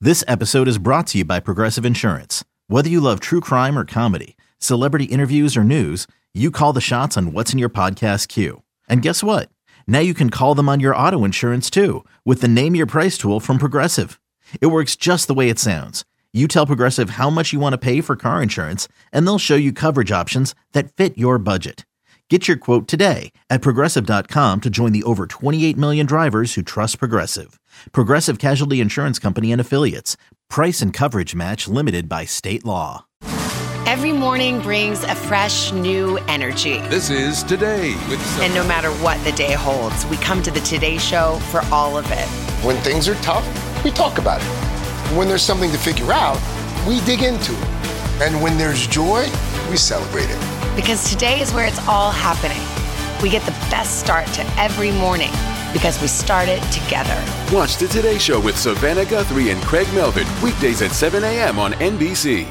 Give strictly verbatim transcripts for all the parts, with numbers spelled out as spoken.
This episode is brought to you by Progressive Insurance. Whether you love true crime or comedy, celebrity interviews or news, you call the shots on what's in your podcast queue. And guess what? Now you can call them on your auto insurance too with the Name Your Price tool from Progressive. It works just the way it sounds. You tell Progressive how much you want to pay for car insurance, and they'll show you coverage options that fit your budget. Get your quote today at Progressive dot com to join the over twenty-eight million drivers who trust Progressive. Progressive Casualty Insurance Company and Affiliates. Price and coverage match limited by state law. Every morning brings a fresh, new energy. This is Today with Sophie. And no matter what the day holds, we come to the Today Show for all of it. When things are tough, we talk about it. When there's something to figure out, we dig into it. And when there's joy, we celebrate it. Because today is where it's all happening. We get the best start to every morning because we start it together. Watch the Today Show with Savannah Guthrie and Craig Melvin, weekdays at seven a.m. on N B C.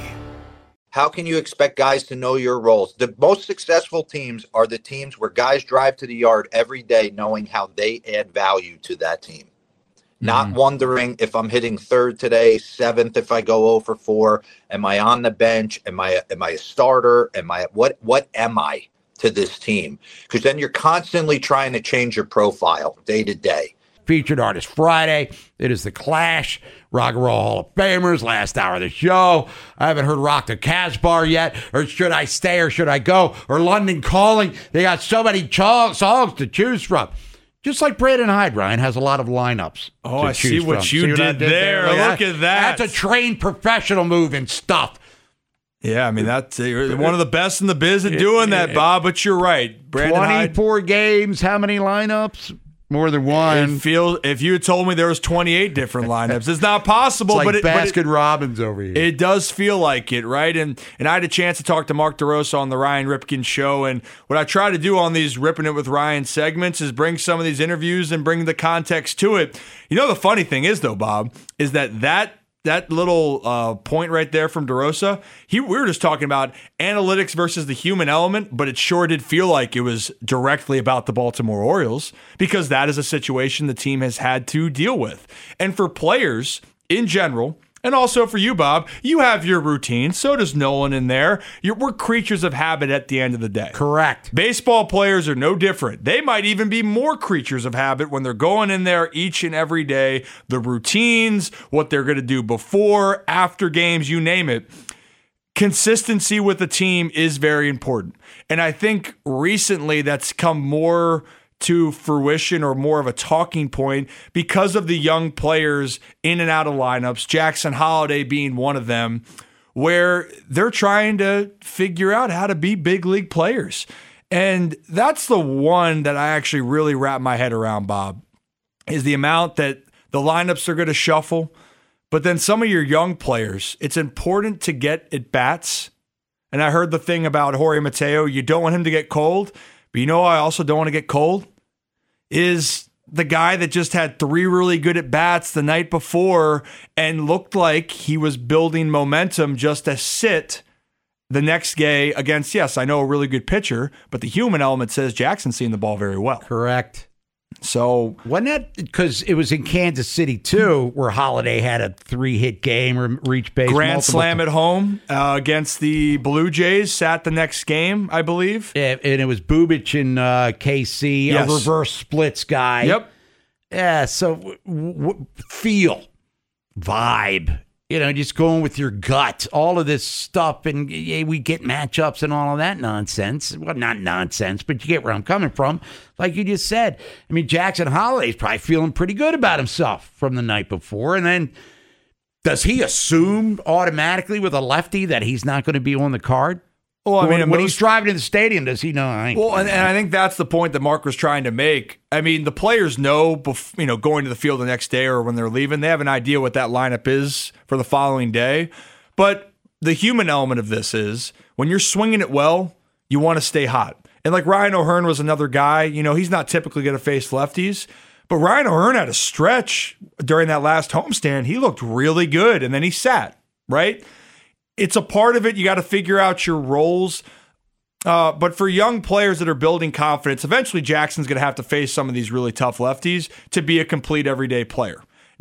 How can you expect guys to know your roles? The most successful teams are the teams where guys drive to the yard every day knowing how they add value to that team. Mm-hmm. Not wondering if I'm hitting third today, seventh if I go oh for four. Am I on the bench? Am I am I a starter? Am I what what am I to this team? Because then you're constantly trying to change your profile day to day. Featured Artist Friday. It is the Clash. Rock and Roll Hall of Famers, last hour of the show. I haven't heard Rock the Casbah yet, or Should I Stay or Should I Go, or London Calling. They got so many cho- songs to choose from. Just like Braden Hyde, Ryan, has a lot of lineups. Oh, I see what from. you see what did, did there. there? Look that? at that. That's a trained professional move and stuff. Yeah, I mean, that's uh, one of the best in the biz at doing that, Bob, but you're right. Brandon twenty-four Hyde, games, how many lineups? More than one. It feels, if you had told me there was twenty-eight different lineups, it's not possible. It's like but Baskin it, but it, Robbins over here. It does feel like it, right? And and I had a chance to talk to Mark DeRosa on the Ryan Ripken show. And what I try to do on these Ripping It with Ryan segments is bring some of these interviews and bring the context to it. You know, the funny thing is, though, Bob, is that that That little uh, point right there from DeRosa, he, we were just talking about analytics versus the human element, but it sure did feel like it was directly about the Baltimore Orioles because that is a situation the team has had to deal with. And for players in general, and also for you, Bob, you have your routine. So does Nolan in there. You're, we're creatures of habit at the end of the day. Correct. Baseball players are no different. They might even be more creatures of habit when they're going in there each and every day. The routines, what they're going to do before, after games, you name it. Consistency with the team is very important. And I think recently that's come more to fruition or more of a talking point because of the young players in and out of lineups, Jackson Holliday being one of them, where they're trying to figure out how to be big league players. And that's the one that I actually really wrap my head around, Bob, is the amount that the lineups are going to shuffle. But then some of your young players, it's important to get at bats. And I heard the thing about Jorge Mateo, you don't want him to get cold. But you know I also don't want to get cold? Is the guy that just had three really good at-bats the night before and looked like he was building momentum just to sit the next day against, yes, I know a really good pitcher, but the human element says Jackson's seeing the ball very well. Correct. So wasn't that because it was in Kansas City too, where Holiday had a three-hit game or reached base, grand slam at home uh, against the Blue Jays, sat the next game, I believe. Yeah, and it was Bubic and uh, K C, yes. A reverse splits guy. Yep. Yeah. So w- w- feel, vibe. You know, just going with your gut, all of this stuff, and yeah, we get matchups and all of that nonsense. Well, not nonsense, but you get where I'm coming from. Like you just said, I mean, Jackson Holliday's probably feeling pretty good about himself from the night before, and then does he assume automatically with a lefty that he's not going to be on the card? Well, I mean, when, when he's driving to the stadium, does he know? I ain't well, and, and I think that's the point that Mark was trying to make. I mean, the players know, bef- you know, going to the field the next day or when they're leaving, they have an idea what that lineup is for the following day. But the human element of this is when you're swinging it well, you want to stay hot. And like Ryan O'Hearn was another guy, you know, he's not typically going to face lefties. But Ryan O'Hearn had a stretch during that last homestand. He looked really good, and then he sat, right? It's a part of it. You got to figure out your roles. Uh, but for young players that are building confidence, eventually Jackson's going to have to face some of these really tough lefties to be a complete everyday player.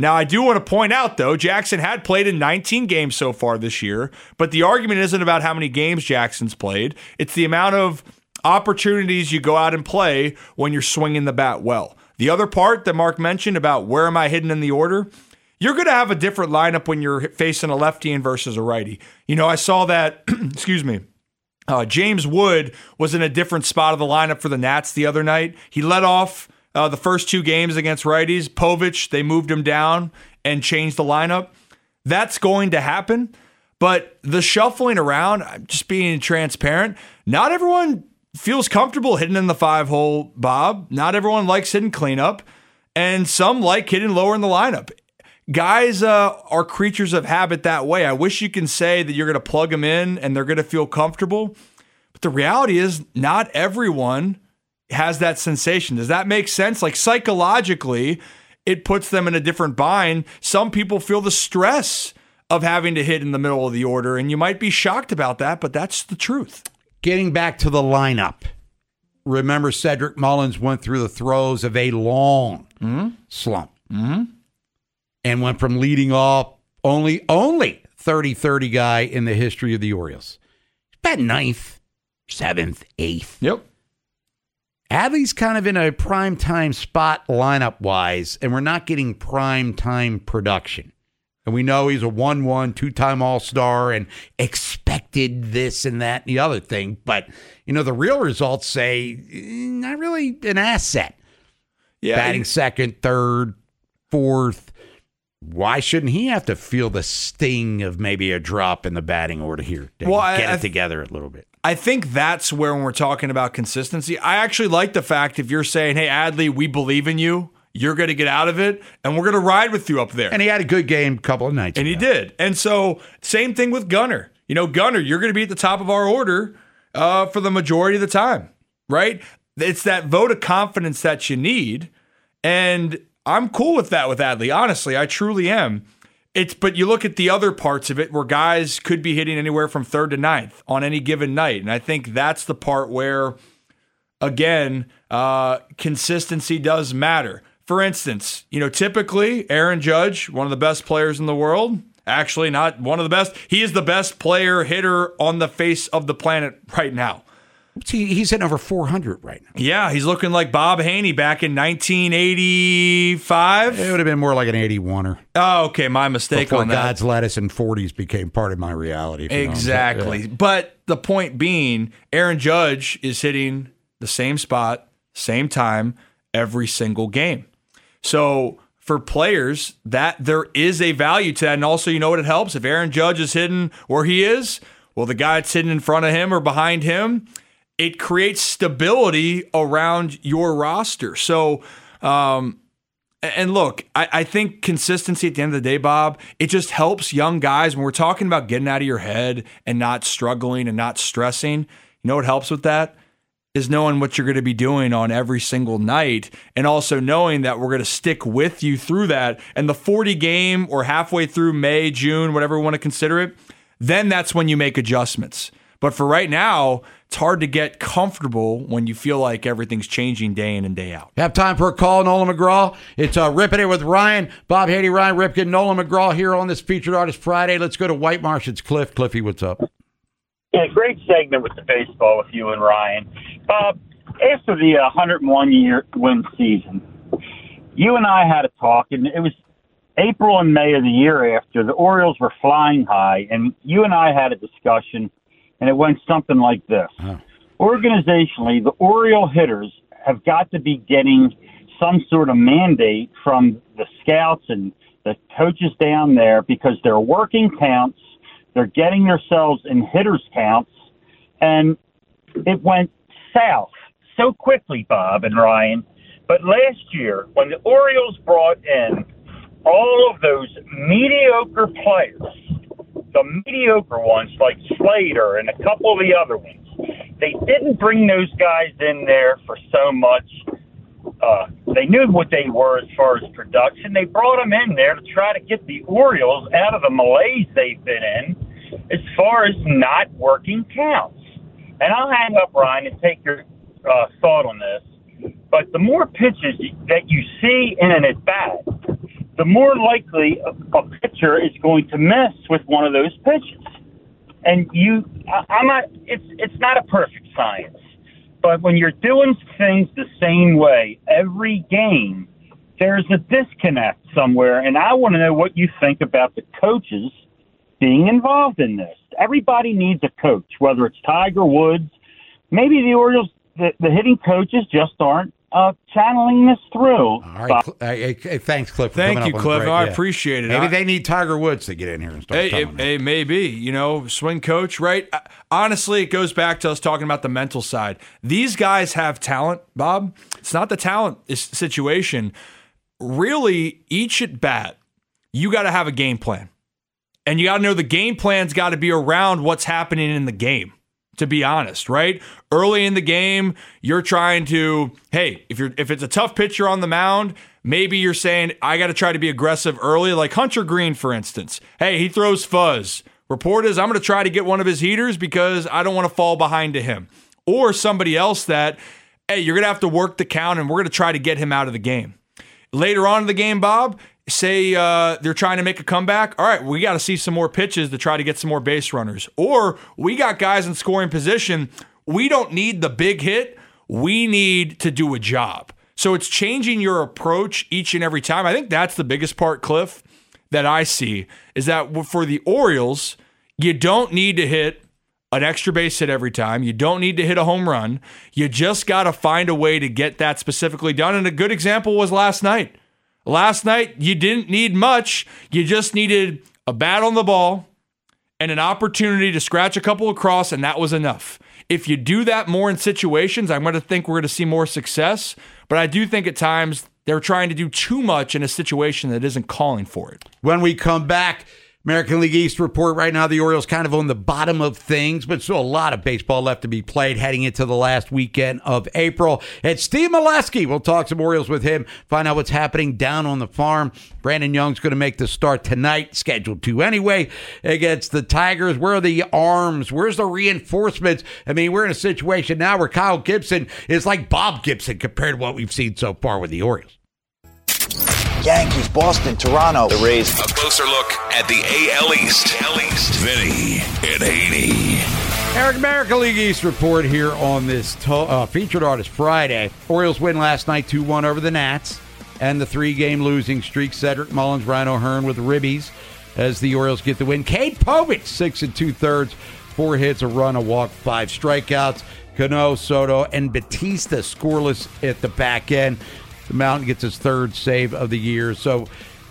Now, I do want to point out, though, Jackson had played in nineteen games so far this year, but the argument isn't about how many games Jackson's played. It's the amount of opportunities you go out and play when you're swinging the bat well. The other part that Mark mentioned about where am I hidden in the order, you're going to have a different lineup when you're facing a lefty versus a righty. You know, I saw that, excuse me, uh, James Wood was in a different spot of the lineup for the Nats the other night. He led off uh, the first two games against righties. Povich, they moved him down and changed the lineup. That's going to happen. But the shuffling around, just being transparent, not everyone feels comfortable hitting in the five hole, Bob. Not everyone likes hitting cleanup, and some like hitting lower in the lineup. Guys uh, are creatures of habit that way. I wish you can say that you're going to plug them in and they're going to feel comfortable, but the reality is not everyone has that sensation. Does that make sense? Like psychologically, it puts them in a different bind. Some people feel the stress of having to hit in the middle of the order, and you might be shocked about that, but that's the truth. Getting back to the lineup, remember Cedric Mullins went through the throes of a long mm-hmm. slump mm-hmm. and went from leading off only only thirty thirty guy in the history of the Orioles. About ninth, seventh, eighth. Yep. Adley's kind of in a prime time spot lineup-wise, and we're not getting prime time production. And we know he's a one one, two-time All-Star and expected this and that and the other thing. But, you know, the real results say not really an asset. Yeah, batting second, third, fourth. Why shouldn't he have to feel the sting of maybe a drop in the batting order here to well, get I, it I, together a little bit? I think that's where when we're talking about consistency, I actually like the fact if you're saying, hey, Adley, we believe in you. You're going to get out of it, and we're going to ride with you up there. And he had a good game a couple of nights and ago. And he did. And so, same thing with Gunnar. You know, Gunnar, you're going to be at the top of our order uh, for the majority of the time, right? It's that vote of confidence that you need, and I'm cool with that with Adley. Honestly, I truly am. It's But you look at the other parts of it where guys could be hitting anywhere from third to ninth on any given night, and I think that's the part where, again, uh, consistency does matter. For instance, you know, typically Aaron Judge, one of the best players in the world, actually not one of the best. He is the best player hitter on the face of the planet right now. He's hitting over four hundred right now. Yeah, he's looking like Bob Haney back in nineteen eighty-five. It would have been more like an eighty-one-er. Oh, okay, my mistake Before on that. God's lettuce and forties became part of my reality. Exactly. Yeah. But the point being, Aaron Judge is hitting the same spot, same time, every single game. So for players, that there is a value to that. And also, you know what it helps? If Aaron Judge is hitting where he is, well, the guy that's hitting in front of him or behind him, it creates stability around your roster. So, um, and look, I, I think consistency at the end of the day, Bob, it just helps young guys when we're talking about getting out of your head and not struggling and not stressing. You know what helps with that? Is knowing what you're going to be doing on every single night, and also knowing that we're going to stick with you through that. And the forty game or halfway through May, June, whatever we want to consider it, then that's when you make adjustments. But for right now, it's hard to get comfortable when you feel like everything's changing day in and day out. Have time for a call, Nolan McGraw. It's uh, Ripping It with Ryan, Bob Haney, Ryan Ripken, Nolan McGraw here on this Featured Artist Friday. Let's go to White Marsh. It's Cliff. Cliffy, what's up? Yeah, great segment with the baseball with you and Ryan. Bob, after the one hundred one year win season, you and I had a talk, and it was April and May of the year after. The Orioles were flying high, and you and I had a discussion, and it went something like this. Huh. Organizationally, the Oriole hitters have got to be getting some sort of mandate from the scouts and the coaches down there because they're working counts. They're getting themselves in hitters counts, and it went south so quickly, Bob and Ryan. But last year, when the Orioles brought in all of those mediocre players, the mediocre ones like Slater and a couple of the other ones, they didn't bring those guys in there for so much. Uh, they knew what they were as far as production. They brought them in there to try to get the Orioles out of the malaise they've been in as far as not working counts. And I'll hang up, Ryan, and take your uh, thought on this. But the more pitches that you see in an at-bat, the more likely a, a pitcher is going to miss with one of those pitches. And you, I, I'm not. It's it's not a perfect science, but when you're doing things the same way every game, there's a disconnect somewhere. And I want to know what you think about the coaches being involved in this. Everybody needs a coach, whether it's Tiger Woods. Maybe the Orioles, the, the hitting coaches just aren't uh, channeling this through. All right. Cl- hey, hey, thanks, Cliff. For Thank coming you, up Cliff. on the I break. Yeah. appreciate it. Maybe I, they need Tiger Woods to get in here and start Hey, telling it, them. it may be, you know, swing coach, right? Honestly, it goes back to us talking about the mental side. These guys have talent, Bob. It's not the talent situation. Really, each at bat, you got to have a game plan. And you got to know the game plan's got to be around what's happening in the game, to be honest, right? Early in the game, you're trying to, hey, if you're if it's a tough pitcher on the mound, maybe you're saying, I got to try to be aggressive early, like Hunter Green, for instance. Hey, he throws fuzz. Report is, I'm going to try to get one of his heaters because I don't want to fall behind to him. Or somebody else that, hey, you're going to have to work the count and we're going to try to get him out of the game. Later on in the game, Bob, say uh, they're trying to make a comeback. All right, we got to see some more pitches to try to get some more base runners. Or we got guys in scoring position. We don't need the big hit. We need to do a job. So it's changing your approach each and every time. I think that's the biggest part, Cliff, that I see, is that for the Orioles, you don't need to hit an extra base hit every time. You don't need to hit a home run. You just got to find a way to get that specifically done. And a good example was last night. Last night, you didn't need much. You just needed a bat on the ball and an opportunity to scratch a couple across, and that was enough. If you do that more in situations, I'm going to think we're going to see more success. But I do think at times they're trying to do too much in a situation that isn't calling for it. When we come back, American League East report right now, the Orioles kind of on the bottom of things, but still a lot of baseball left to be played heading into the last weekend of April. It's Steve Melewski. We'll talk some Orioles with him, find out what's happening down on the farm. Brandon Young's going to make the start tonight, scheduled to anyway, against the Tigers. Where are the arms? Where's the reinforcements? I mean, we're in a situation now where Kyle Gibson is like Bob Gibson compared to what we've seen so far with the Orioles. Yankees, Boston, Toronto, the Rays. A closer look at the A L East. A L East. Vinny and Haney. Eric, American League East report here on this to- uh, Featured Artist Friday. Orioles win last night two one over the Nats, and the three-game losing streak. Cedric Mullins, Ryan O'Hearn with ribbies as the Orioles get the win. Cade Povich, six and two-thirds, four hits, a run, a walk, five strikeouts. Cano, Soto, and Batista scoreless at the back end. The Mountain gets his third save of the year. So,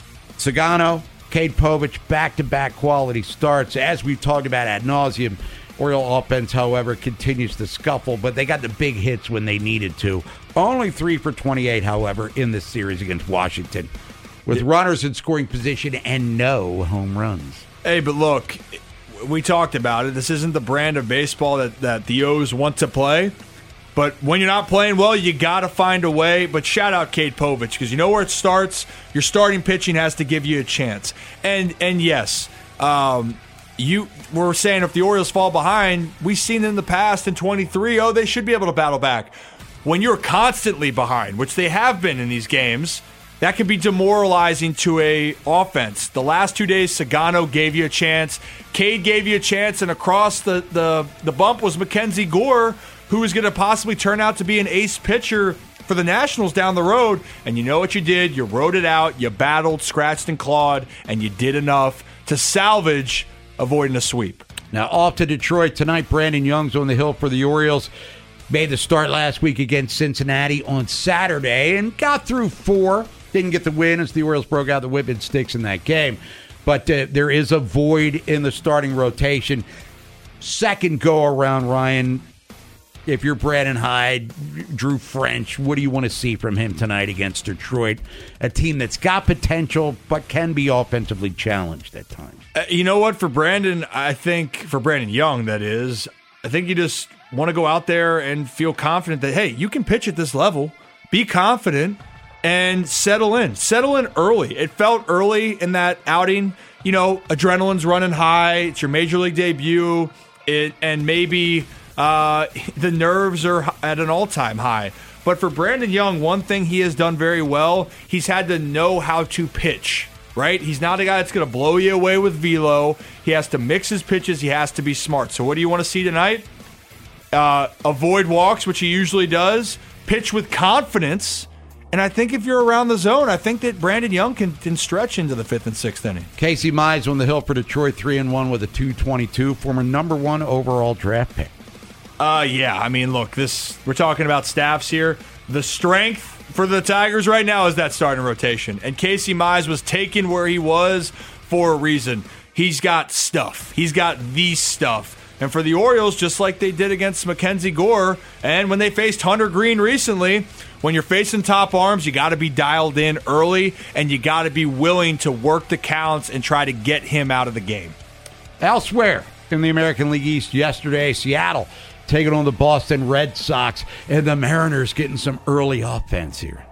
Sagano, Cade Povich, back-to-back quality starts. As we've talked about ad nauseum, Oriole offense, however, continues to scuffle, but they got the big hits when they needed to. Only three for twenty-eight, however, in this series against Washington, with runners in scoring position and no home runs. Hey, but look, we talked about it. This isn't the brand of baseball that, that the O's want to play. But when you're not playing well, you got to find a way. But shout out Cade Povich, because you know where it starts. Your starting pitching has to give you a chance. And and yes, um, you were saying if the Orioles fall behind, we've seen in the past in twenty-three, oh, they should be able to battle back. When you're constantly behind, which they have been in these games, that can be demoralizing to a offense. The last two days, Sagano gave you a chance. Cade gave you a chance, and across the, the, the bump was Mackenzie Gore, who is going to possibly turn out to be an ace pitcher for the Nationals down the road. And you know what you did? You rode it out, you battled, scratched, and clawed, and you did enough to salvage avoiding a sweep. Now off to Detroit tonight. Brandon Young's on the hill for the Orioles. Made the start last week against Cincinnati on Saturday and got through four. Didn't get the win as the Orioles broke out the whipping sticks in that game. But uh, there is a void in the starting rotation. Second go-around, Ryan. If you're Brandon Hyde, Drew French, what do you want to see from him tonight against Detroit? A team that's got potential but can be offensively challenged at times. Uh, you know what? For Brandon, I think, for Brandon Young, that is, I think you just want to go out there and feel confident that, hey, you can pitch at this level. Be confident and settle in. Settle in early. It felt early in that outing. You know, adrenaline's running high. It's your major league debut. It and maybe... Uh, the nerves are at an all-time high. But for Brandon Young, one thing he has done very well, he's had to know how to pitch, right? He's not a guy that's going to blow you away with velo. He has to mix his pitches. He has to be smart. So what do you want to see tonight? Uh, avoid walks, which he usually does. Pitch with confidence. And I think if you're around the zone, I think that Brandon Young can, can stretch into the fifth and sixth inning. Casey Mize on the hill for Detroit, three and one with a two twenty-two, former number one overall draft pick. Uh, yeah, I mean, look, this we're talking about staffs here. The strength for the Tigers right now is that starting rotation. And Casey Mize was taken where he was for a reason. He's got stuff. He's got the stuff. And for the Orioles, just like they did against Mackenzie Gore, and when they faced Hunter Green recently, when you're facing top arms, you got to be dialed in early, and you got to be willing to work the counts and try to get him out of the game. Elsewhere in the American League East yesterday, Seattle taking on the Boston Red Sox, and the Mariners getting some early offense here.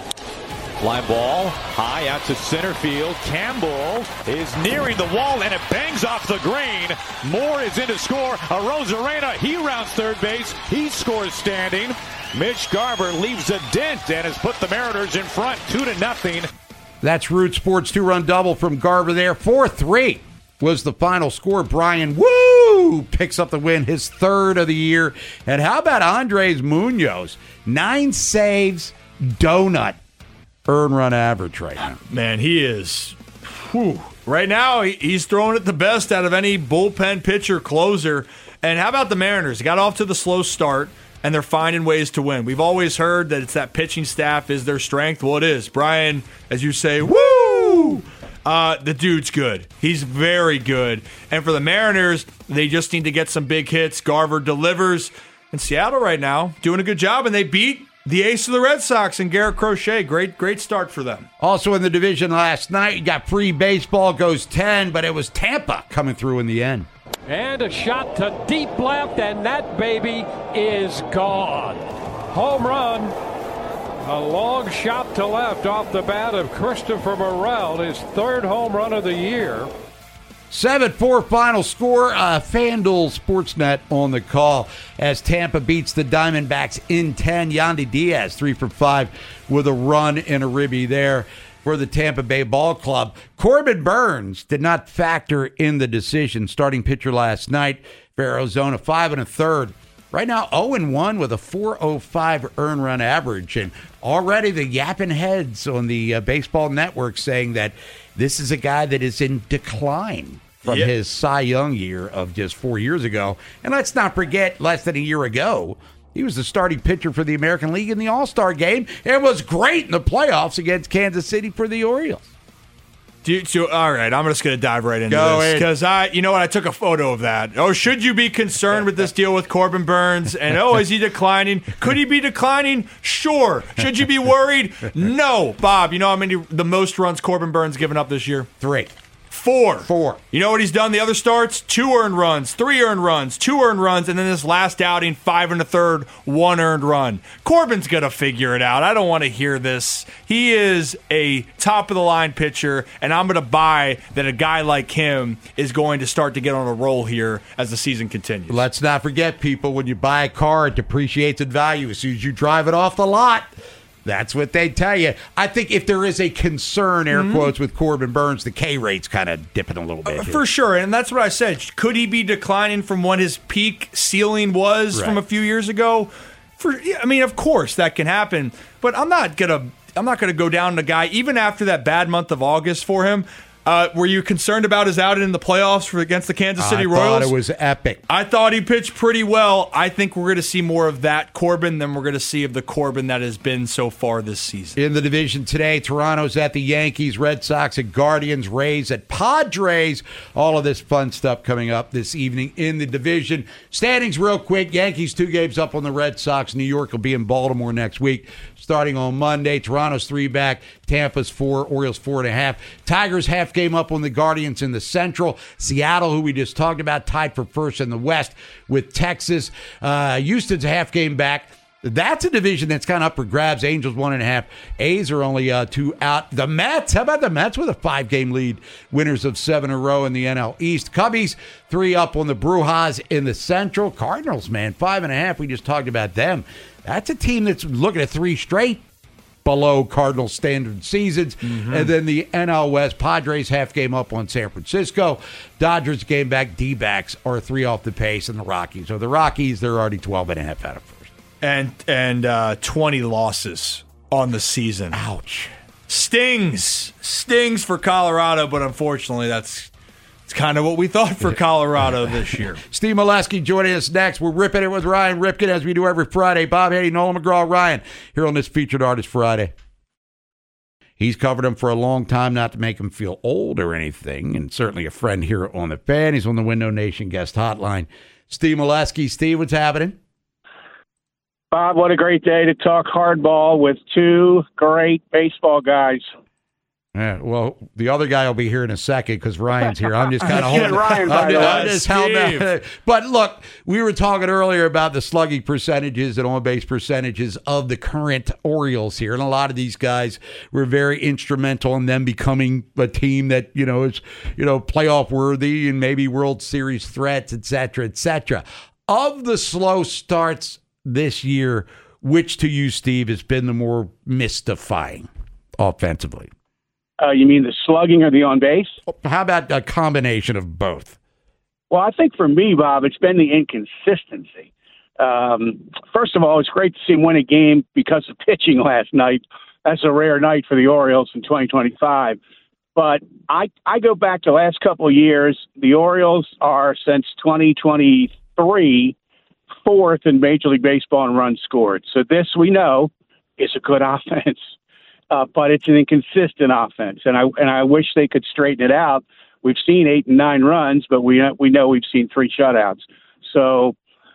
Fly ball high out to center field. Campbell is nearing the wall, and it bangs off the green. Moore is in to score. Arozarena, he rounds third base. He scores standing. Mitch Garver leaves a dent and has put the Mariners in front, two to nothing. That's Root Sports two-run double from Garver there. four three was the final score. Brian Woo picks up the win, his third of the year. And how about Andres Munoz? Nine saves, donut. Earn run average right now. Man, he is. Whew. Right now, he's throwing it the best out of any bullpen pitcher closer. And how about the Mariners? They got off to the slow start, and they're finding ways to win. We've always heard that it's that pitching staff is their strength. Well, it is. Brian, as you say, woo! Uh, the dude's good. He's very good. And for the Mariners, they just need to get some big hits. Garver delivers. And Seattle right now doing a good job, and they beat the ace of the Red Sox and Garrett Crochet. Great, great start for them. Also in the division last night, you got free baseball, goes ten, but it was Tampa coming through in the end. And a shot to deep left, and that baby is gone. Home run. A long shot to left off the bat of Christopher Morel, his third home run of the year. seven four final score. Uh, FanDuel Sportsnet on the call as Tampa beats the Diamondbacks in ten. Yandy Diaz, three for five with a run and a ribby there for the Tampa Bay Ball Club. Corbin Burns did not factor in the decision. Starting pitcher last night for Arizona, five and a third. Right now, oh and one with a four oh five earn run average. And already the yapping heads on the uh, baseball network saying that this is a guy that is in decline from yep. his Cy Young year of just four years ago. And let's not forget, less than a year ago, he was the starting pitcher for the American League in the All-Star game and was great in the playoffs against Kansas City for the Orioles. Do, so, all right, I'm just going to dive right into Go this because I, you know what, I took a photo of that. Oh, should you be concerned with this deal with Corbin Burns? And oh, is he declining? Could he be declining? Sure. Should you be worried? No, Bob. You know how many the most runs Corbin Burns given up this year? Three. Four. Four. You know what he's done the other starts? Two earned runs, three earned runs, two earned runs, and then this last outing, five and a third, one earned run. Corbin's going to figure it out. I don't want to hear this. He is a top-of-the-line pitcher, and I'm going to buy that a guy like him is going to start to get on a roll here as the season continues. Let's not forget, people, when you buy a car, it depreciates in value as soon as you drive it off the lot. That's what they tell you. I think if there is a concern, air mm-hmm. quotes, with Corbin Burns, the K rate's kind of dipping a little bit. Uh, for sure, and that's what I said. Could he be declining from what his peak ceiling was right. from a few years ago? For I mean, of course that can happen, but I'm not gonna I'm not gonna go down the guy even after that bad month of August for him. Uh, were you concerned about his outing in the playoffs for against the Kansas City I Royals? I thought it was epic. I thought he pitched pretty well. I think we're going to see more of that Corbin than we're going to see of the Corbin that has been so far this season. In the division today, Toronto's at the Yankees, Red Sox at Guardians, Rays at Padres. All of this fun stuff coming up this evening in the division. Standings real quick. Yankees two games up on the Red Sox. New York will be in Baltimore next week. Starting on Monday, Toronto's three back, Tampa's four, Orioles four and a half. Tigers half game up on the Guardians in the Central. Seattle, who we just talked about, tied for first in the West with Texas. Uh, Houston's a half game back. That's a division that's kind of up for grabs. Angels one and a half. A's are only uh, two out. The Mets, how about the Mets with a five-game lead? Winners of seven in a row in the N L East. Cubbies, three up on the Brujas in the Central. Cardinals, man, five and a half. We just talked about them. That's a team that's looking at three straight below Cardinal standard seasons. Mm-hmm. And then the N L West, Padres half game up on San Francisco. Dodgers game back. D-backs are three off the pace, and the Rockies. So the Rockies, they're already twelve and a half out of first. And, and uh, twenty losses on the season. Ouch. Stings. Stings for Colorado, but unfortunately that's it's kind of what we thought for Colorado this year. Steve Molesky joining us next. We're ripping it with Ryan Ripken as we do every Friday. Bob Haney, Nolan McGraw, Ryan here on this Featured Artist Friday. He's covered him for a long time, not to make him feel old or anything, and certainly a friend here on the Fan. He's on the Window Nation guest hotline. Steve Molesky. Steve, what's happening? Bob, what a great day to talk hardball with two great baseball guys. Yeah, well, the other guy will be here in a second because Ryan's here. I'm just kind of holding. Ryan, I'm, I'm just held down. But look, we were talking earlier about the slugging percentages and on-base percentages of the current Orioles here, and a lot of these guys were very instrumental in them becoming a team that you know is you know playoff worthy and maybe World Series threats, et cetera, et cetera. Of the slow starts this year, which to you, Steve, has been the more mystifying offensively? Uh, you mean the slugging or the on base? How about a combination of both? Well, I think for me, Bob, it's been the inconsistency. Um, first of all, it's great to see him win a game because of pitching last night. That's a rare night for the Orioles in twenty twenty-five. But I, I go back to the last couple of years. The Orioles are, since twenty twenty-three, fourth in Major League Baseball in runs scored. So this, we know, is a good offense. Uh, but it's an inconsistent offense, and I and I wish they could straighten it out. We've seen eight and nine runs, but we we know we've seen three shutouts. So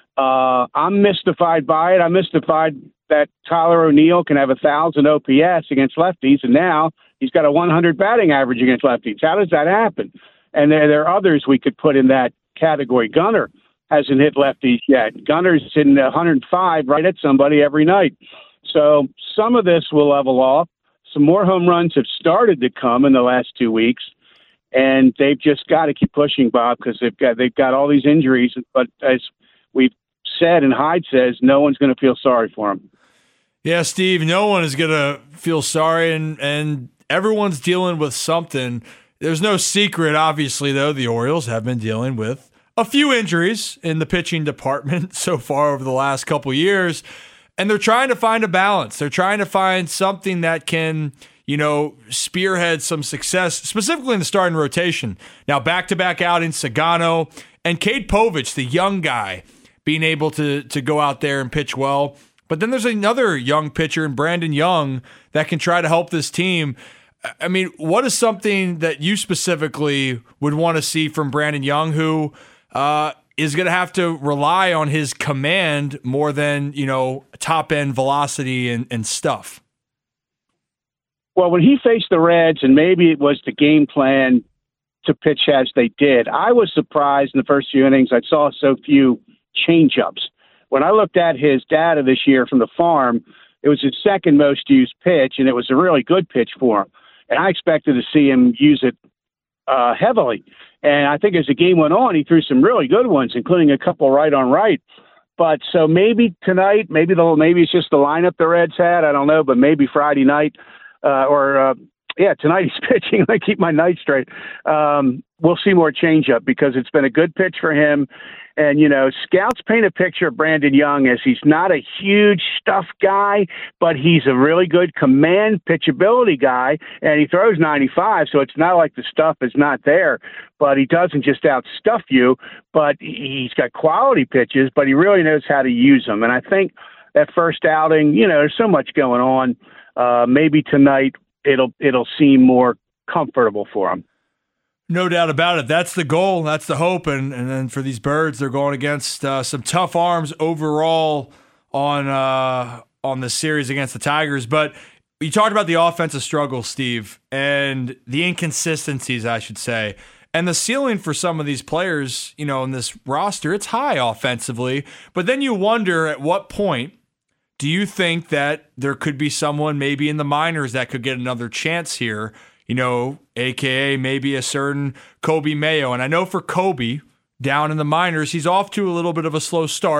uh, I'm mystified by it. I'm mystified that Tyler O'Neill can have a thousand O P S against lefties, and now he's got a one hundred batting average against lefties. How does that happen? And there there are others we could put in that category. Gunnar hasn't hit lefties yet. Gunnar's in one hundred five right at somebody every night. So some of this will level off. Some more home runs have started to come in the last two weeks, and they've just got to keep pushing, Bob, because they've got they've got all these injuries. But as we've said, and Hyde says, no one's going to feel sorry for them. Yeah, Steve, no one is going to feel sorry, and and everyone's dealing with something. There's no secret, obviously, though. The Orioles have been dealing with a few injuries in the pitching department so far over the last couple years. And they're trying to find a balance. They're trying to find something that can, you know, spearhead some success, specifically in the starting rotation. Now, back-to-back outings, Sagano and Cade Povich, the young guy, being able to to go out there and pitch well. But then there's another young pitcher in Brandon Young that can try to help this team. I mean, what is something that you specifically would want to see from Brandon Young, who uh, is going to have to rely on his command more than, you know, top-end velocity and, and stuff? Well, when he faced the Reds, and maybe it was the game plan to pitch as they did, I was surprised in the first few innings I saw so few change-ups. When I looked at his data this year from the farm, it was his second most used pitch, and it was a really good pitch for him. And I expected to see him use it uh, heavily. And I think as the game went on, he threw some really good ones, including a couple right on right. But so maybe tonight, maybe the maybe it's just the lineup the Reds had. I don't know, but maybe Friday night uh, or uh, yeah, tonight he's pitching. I keep my night straight. Um, we'll see more changeup because it's been a good pitch for him. And, you know, scouts paint a picture of Brandon Young as he's not a huge stuff guy, but he's a really good command pitchability guy, and he throws ninety-five, so it's not like the stuff is not there. But he doesn't just outstuff you, but he's got quality pitches, but he really knows how to use them. And I think that first outing, you know, there's so much going on. Uh, maybe tonight it'll it'll seem more comfortable for him. No doubt about it. That's the goal. That's the hope. And and then for these Birds, they're going against uh, some tough arms overall on uh, on the series against the Tigers. But you talked about the offensive struggles, Steve, and the inconsistencies, I should say. And the ceiling for some of these players, you know, in this roster, it's high offensively. But then you wonder at what point do you think that there could be someone maybe in the minors that could get another chance here? You know, a k a maybe a certain Kobe Mayo. And I know for Kobe, down in the minors, he's off to a little bit of a slow start,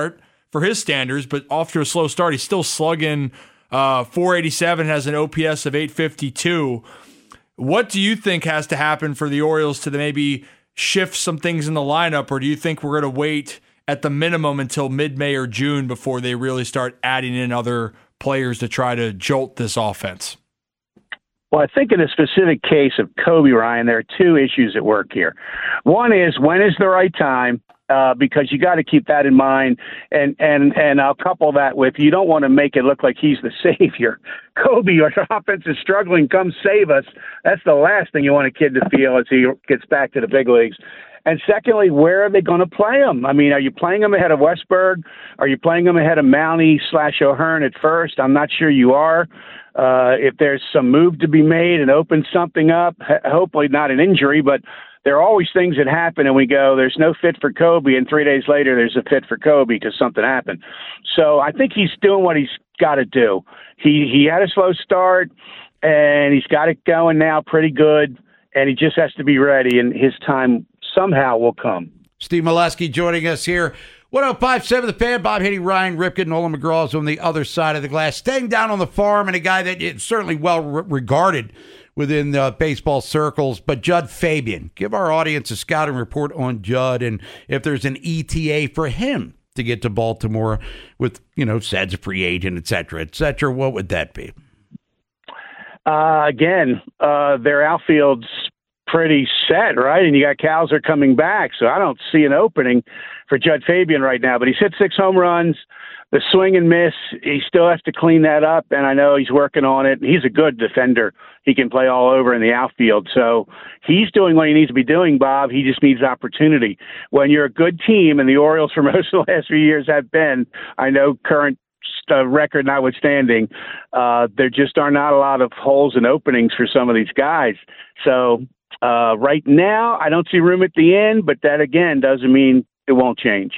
for his standards, but off to a slow start. He's still slugging uh, four eighty-seven, has an O P S of eight fifty-two. What do you think has to happen for the Orioles to maybe shift some things in the lineup, or do you think we're going to wait at the minimum until mid-May or June before they really start adding in other players to try to jolt this offense? Well, I think in the specific case of Kobe, Ryan, there are two issues at work here. One is, when is the right time? Uh, because you got to keep that in mind, and and and I'll couple that with, you don't want to make it look like he's the savior. Kobe, our offense is struggling, come save us. That's the last thing you want a kid to feel as he gets back to the big leagues. And secondly, where are they going to play him? I mean, are you playing him ahead of Westberg? Are you playing him ahead of Mountie slash O'Hearn at first? I'm not sure you are. Uh, if there's some move to be made and open something up, hopefully not an injury, but there are always things that happen and we go, there's no fit for Kobe, and three days later there's a fit for Kobe because something happened. So I think he's doing what he's got to do. He he had a slow start, and he's got it going now pretty good, and he just has to be ready, and his time somehow will come. Steve Melewski joining us here. one oh five point seven The Fan, Bob Haney, Ryan Ripken, Nolan McGraw is on the other side of the glass. Staying down on the farm, and a guy that is certainly well re- regarded within uh, baseball circles, but Jud Fabian. Give our audience a scouting report on Jud, and if there's an E T A for him to get to Baltimore with, you know, Sad's a free agent, et cetera, et cetera, what would that be? Uh, again, uh, their outfield's pretty set, right? And you got Cowser coming back, so I don't see an opening for Jud Fabian right now, but he's hit six home runs. The swing and miss, he still has to clean that up, and I know he's working on it. He's a good defender. He can play all over in the outfield, so he's doing what he needs to be doing, Bob. He just needs opportunity. When you're a good team, and the Orioles for most of the last few years have been, I know current uh, record notwithstanding, uh, there just are not a lot of holes and openings for some of these guys. So uh, right now, I don't see room at the end, but that, again, doesn't mean it won't change.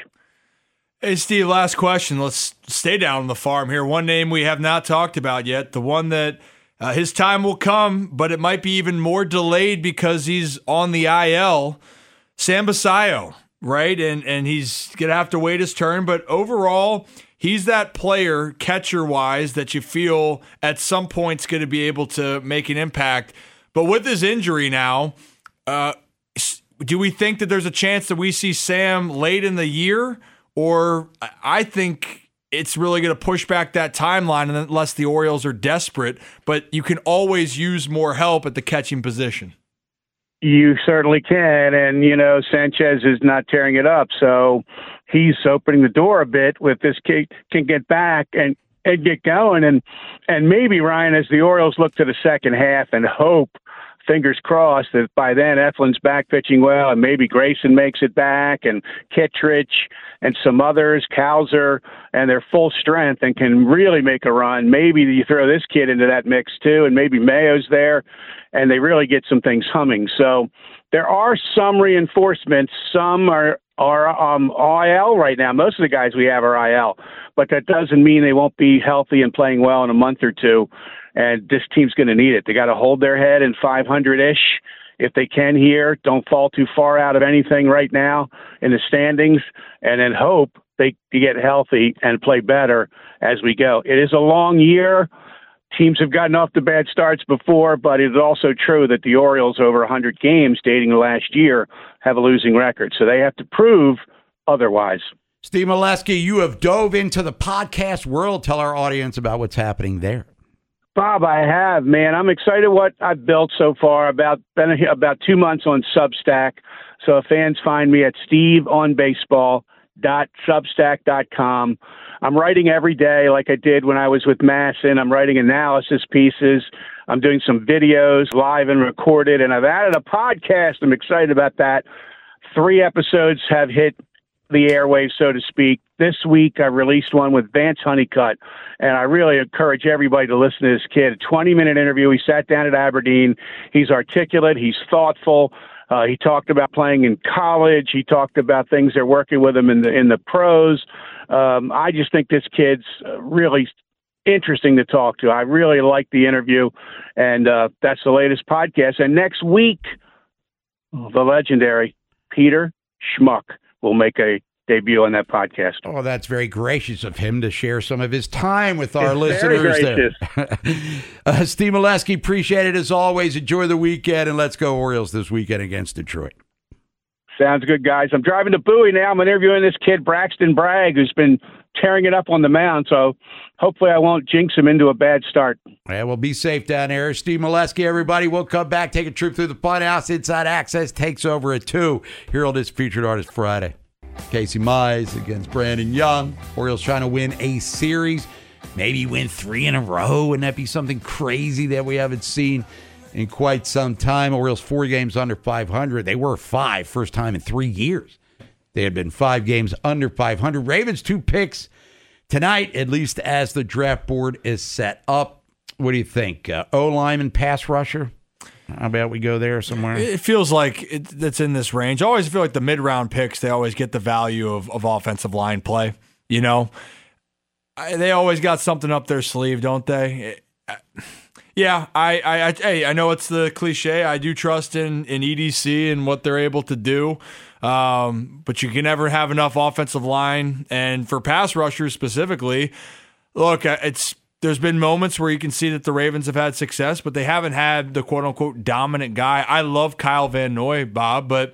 Hey, Steve, last question. Let's stay down on the farm here. One name we have not talked about yet, the one that uh, his time will come, but it might be even more delayed because he's on the I L, Sam Basayo, right? And and he's going to have to wait his turn, but overall, he's that player, catcher-wise, that you feel at some point is going to be able to make an impact. But with his injury now, uh, do we think that there's a chance that we see Sam late in the year? Or I think it's really going to push back that timeline unless the Orioles are desperate. But you can always use more help at the catching position. You certainly can. And, you know, Sanchez is not tearing it up. So he's opening the door a bit with this kid can get back and, and get going. And, and maybe, Ryan, as the Orioles look to the second half and hope, fingers crossed, that by then Eflin's back pitching well, and maybe Grayson makes it back, and Kittredge and some others, Cowser, and they're full strength and can really make a run. Maybe you throw this kid into that mix too, and maybe Mayo's there, and they really get some things humming. So there are some reinforcements. Some are are um, I L right now. Most of the guys we have are I L, but that doesn't mean they won't be healthy and playing well in a month or two. And this team's going to need it. They got to hold their head in five hundred-ish if they can here. Don't fall too far out of anything right now in the standings, and then hope they get healthy and play better as we go. It is a long year. Teams have gotten off to bad starts before, but it's also true that the Orioles, over one hundred games dating the last year, have a losing record. So they have to prove otherwise. Steve Melewski, you have dove into the podcast world. Tell our audience about what's happening there. Bob, I have, man. I'm excited what I've built so far. About been about two months on Substack. So if fans find me at steve on baseball dot substack dot com. I'm writing every day like I did when I was with Masson. I'm writing analysis pieces. I'm doing some videos live and recorded, and I've added a podcast. I'm excited about that. Three episodes have hit the airwaves, so to speak. This week, I released one with Vance Honeycutt, and I really encourage everybody to listen to this kid. A twenty-minute interview. He sat down at Aberdeen. He's articulate. He's thoughtful. Uh, he talked about playing in college. He talked about things they're working with him in the in the pros. Um, I just think this kid's really interesting to talk to. I really like the interview, and uh, that's the latest podcast. And next week, the legendary Peter Schmuck will make a debut on that podcast. Oh, that's very gracious of him to share some of his time with our It's listeners very there. gracious. uh, Steve Molesky, appreciate it as always. Enjoy the weekend, and let's go Orioles this weekend against Detroit. Sounds good, guys. I'm driving to Bowie now. I'm interviewing this kid, Braxton Bragg, who's been tearing it up on the mound, so hopefully I won't jinx him into a bad start. Yeah, well, be safe down there. Steve Molesky, everybody. We'll come back, take a trip through the Funhouse. Inside Access takes over at two here on this Featured Artist Friday. Casey Mize against Brandon Young. Orioles trying to win a series, maybe win three in a row. Wouldn't that be something crazy that we haven't seen in quite some time? Orioles four games under five hundred. They were five, first time in three years. They had been five games under five hundred. Ravens two picks tonight, at least as the draft board is set up. What do you think? Uh, O-lineman, pass rusher? How about we go there somewhere? It feels like it, it's in this range. I always feel like the mid-round picks, they always get the value of, of offensive line play. You know, I, they always got something up their sleeve, don't they? It, I, yeah, I, I, I, hey, I know it's the cliche. I do trust in, in E D C and what they're able to do. Um, but you can never have enough offensive line. And for pass rushers specifically, look, it's there's been moments where you can see that the Ravens have had success, but they haven't had the quote-unquote dominant guy. I love Kyle Van Noy, Bob, but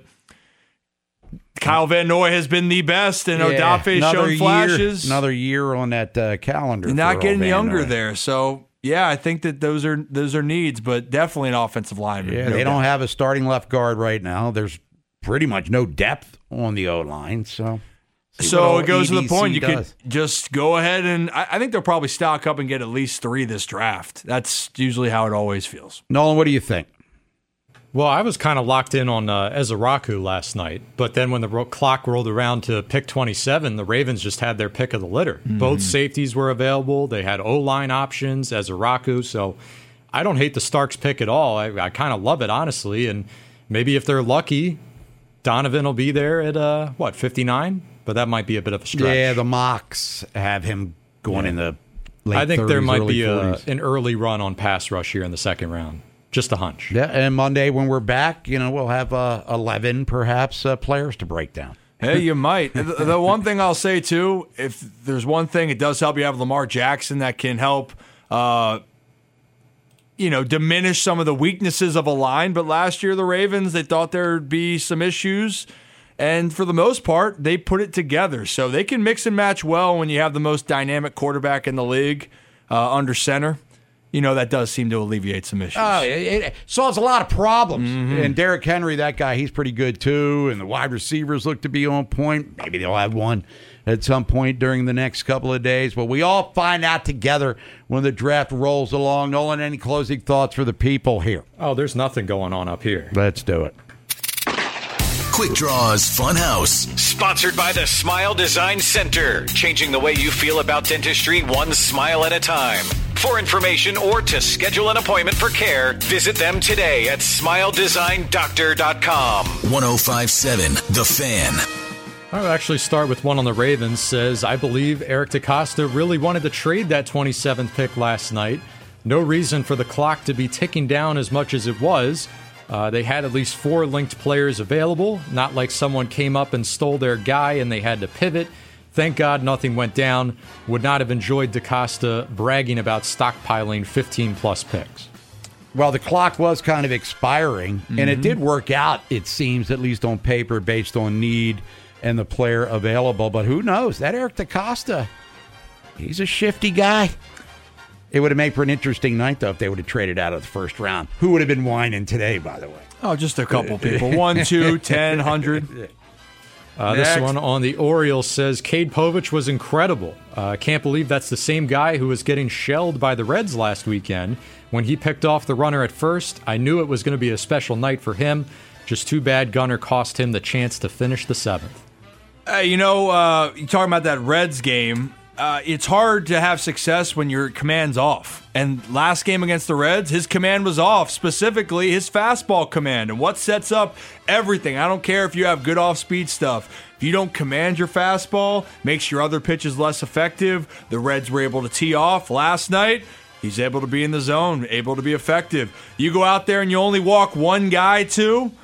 Kyle Van Noy has been the best, and Yeah, Odafe another shown year- flashes. Another year on that uh, calendar. Not for getting old Van younger Noy. there. So, yeah, I think that those are those are needs, but definitely an offensive lineman. Yeah, no they doubt. don't have a starting left guard right now. There's pretty much no depth on the O-line, so... see So what it goes old to the point. You E D C does. could just go ahead and I, I think they'll probably stock up and get at least three this draft. That's usually how it always feels. Nolan, what do you think? Well, I was kind of locked in on uh, Ezeraku last night, but then when the ro- clock rolled around to pick twenty-seven, the Ravens just had their pick of the litter. Mm-hmm. Both safeties were available. They had O-line options, Ezeraku, so I don't hate the Starks pick at all. I, I kind of love it, honestly, and maybe if they're lucky, Donovan will be there at, uh, what, fifty-nine? But that might be a bit of a stretch. Yeah, the mocks have him going Yeah. in the late I think there thirties, might early be a, forties. an early run on pass rush here in the second round. Just a hunch. Yeah, and Monday when we're back, you know, we'll have uh, eleven perhaps uh, players to break down. Hey, you might. The, the one thing I'll say, too, if there's one thing, it does help you have Lamar Jackson that can help, uh, you know, diminish some of the weaknesses of a line. But last year, the Ravens, they thought there'd be some issues. And for the most part, they put it together. So they can mix and match well when you have the most dynamic quarterback in the league uh, under center. You know, that does seem to alleviate some issues. Oh, it, it solves a lot of problems. Mhm. And Derrick Henry, that guy, he's pretty good too. And the wide receivers look to be on point. Maybe they'll have one at some point during the next couple of days. But we all find out together when the draft rolls along. Nolan, any closing thoughts for the people here? Oh, there's nothing going on up here. Let's do it. Quick Draws Funhouse. Sponsored by the Smile Design Center, changing the way you feel about dentistry one smile at a time. For information or to schedule an appointment for care, visit them today at smile design doctor dot com. one oh five point seven The Fan. I'll actually start with one on the Ravens. Says, I believe Eric DeCosta really wanted to trade that twenty-seventh pick last night. No reason for the clock to be ticking down as much as it was. Uh, they had at least four linked players available, not like someone came up and stole their guy and they had to pivot. Thank God nothing went down. Would not have enjoyed DeCosta bragging about stockpiling fifteen plus picks. Well, the clock was kind of expiring, mm-hmm. and it did work out, it seems, at least on paper, based on need and the player available. But who knows? That Eric DeCosta, he's a shifty guy. It would have made for an interesting night, though, if they would have traded out of the first round. Who would have been whining today, by the way? Oh, just a couple people. One, two, ten, hundred. Uh, this one on the Orioles says, Cade Povich was incredible. I uh, can't believe that's the same guy who was getting shelled by the Reds last weekend. When he picked off the runner at first, I knew it was going to be a special night for him. Just too bad Gunnar cost him the chance to finish the seventh. Uh, you know, uh, you're talking about that Reds game. Uh, it's hard to have success when your command's off. And last game against the Reds, his command was off, specifically his fastball command. And what sets up everything? I don't care if you have good off-speed stuff. If you don't command your fastball, makes your other pitches less effective. The Reds were able to tee off last night. He's able to be in the zone, able to be effective. You go out there and you only walk one guy, too,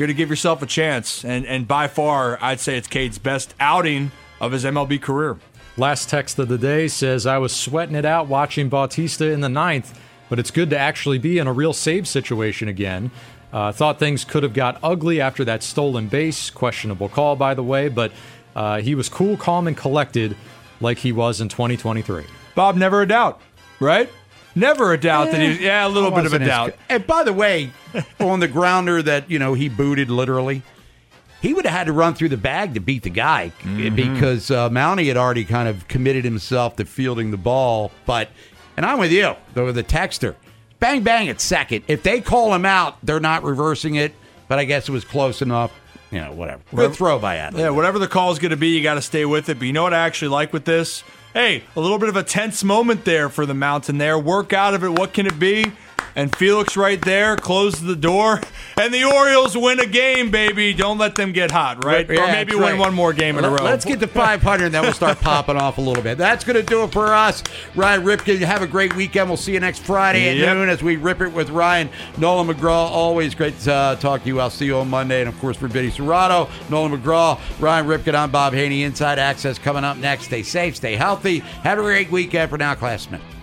you're to give yourself a chance. And and by far, I'd say it's Cade's best outing of his M L B career. Last text of the day says, I was sweating it out watching Bautista in the ninth, but it's good to actually be in a real save situation again. Uh, thought things could have got ugly after that stolen base. Questionable call, by the way, but uh, he was cool, calm, and collected like he was in twenty twenty-three. Bob, never a doubt, right? Never a doubt that he was, yeah, a little bit of a doubt. And by the way, on the grounder that, you know, he booted literally, he would have had to run through the bag to beat the guy mm-hmm. because uh, Mountie had already kind of committed himself to fielding the ball. But, and I'm with you, though, the texter. Bang, bang at second. If they call him out, they're not reversing it. But I guess it was close enough. You know, whatever. Good throw by Adley. Yeah, whatever the call is going to be, you got to stay with it. But you know what I actually like with this? Hey, a little bit of a tense moment there for the Mountain there. Work out of it. What can it be? And Felix right there closes the door. And the Orioles win a game, baby. Don't let them get hot, right? Yeah, or maybe win right. one more game in Let, a row. Let's get to five hundred, and then we'll start popping off a little bit. That's going to do it for us. Ryan Ripken, have a great weekend. We'll see you next Friday at yep. noon as we rip it with Ryan. Nolan McGraw, always great to uh, talk to you. I'll see you on Monday. And, of course, for Vinny Serrato, Nolan McGraw, Ryan Ripken, I'm Bob Haney. Inside Access coming up next. Stay safe, stay healthy. Have a great weekend. For now, Class Smith.